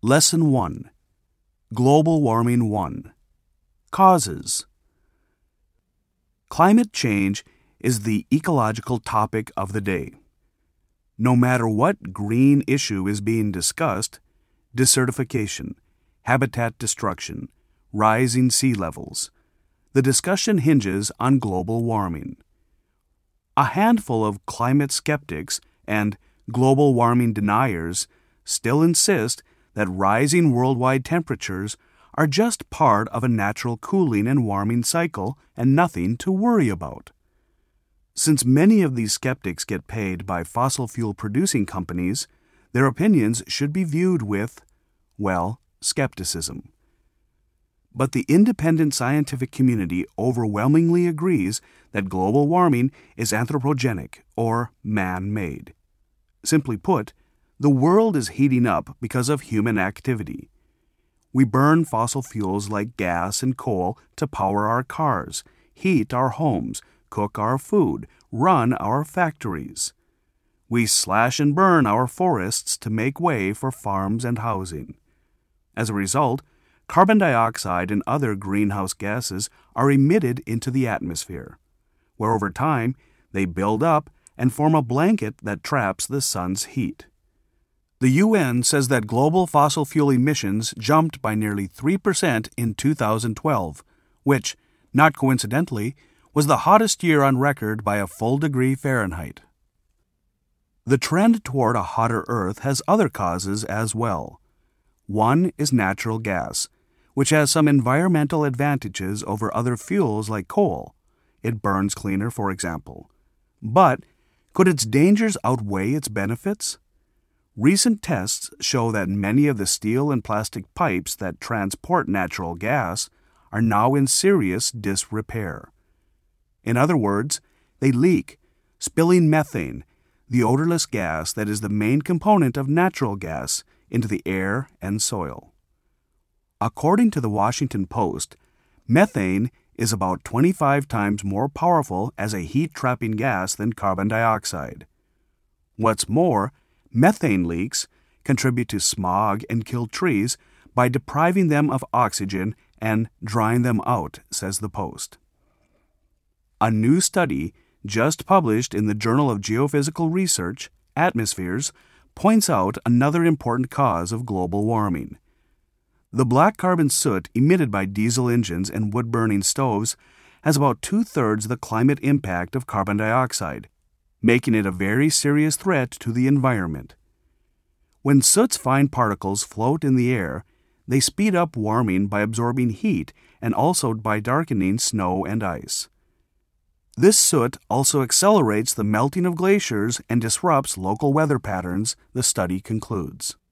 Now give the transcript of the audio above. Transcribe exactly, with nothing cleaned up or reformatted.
Lesson one. Global Warming one. Causes. Climate change is the ecological topic of the day. No matter what green issue is being discussed, desertification, habitat destruction, rising sea levels, the discussion hinges on global warming. A handful of climate skeptics and global warming deniers still insist that rising worldwide temperatures are just part of a natural cooling and warming cycle and nothing to worry about. Since many of these skeptics get paid by fossil fuel producing companies, their opinions should be viewed with, well, skepticism. But the independent scientific community overwhelmingly agrees that global warming is anthropogenic or man-made. Simply put, the world is heating up because of human activity. We burn fossil fuels like gas and coal to power our cars, heat our homes, cook our food, run our factories. We slash and burn our forests to make way for farms and housing. As a result, carbon dioxide and other greenhouse gases are emitted into the atmosphere, where over time they build up and form a blanket that traps the sun's heat. The U N says that global fossil fuel emissions jumped by nearly three percent in two thousand twelve, which, not coincidentally, was the hottest year on record by a full degree Fahrenheit. The trend toward a hotter Earth has other causes as well. One is natural gas, which has some environmental advantages over other fuels like coal. It burns cleaner, for example. But could its dangers outweigh its benefits? Recent tests show that many of the steel and plastic pipes that transport natural gas are now in serious disrepair. In other words, they leak, spilling methane, the odorless gas that is the main component of natural gas, into the air and soil. According to the Washington Post, methane is about twenty-five times more powerful as a heat-trapping gas than carbon dioxide. What's more, methane leaks contribute to smog and kill trees by depriving them of oxygen and drying them out, says the Post. A new study just published in the Journal of Geophysical Research, Atmospheres, points out another important cause of global warming. The black carbon soot emitted by diesel engines and wood-burning stoves has about two-thirds the climate impact of carbon dioxide, making it a very serious threat to the environment. When soot's fine particles float in the air, they speed up warming by absorbing heat and also by darkening snow and ice. This soot also accelerates the melting of glaciers and disrupts local weather patterns, the study concludes.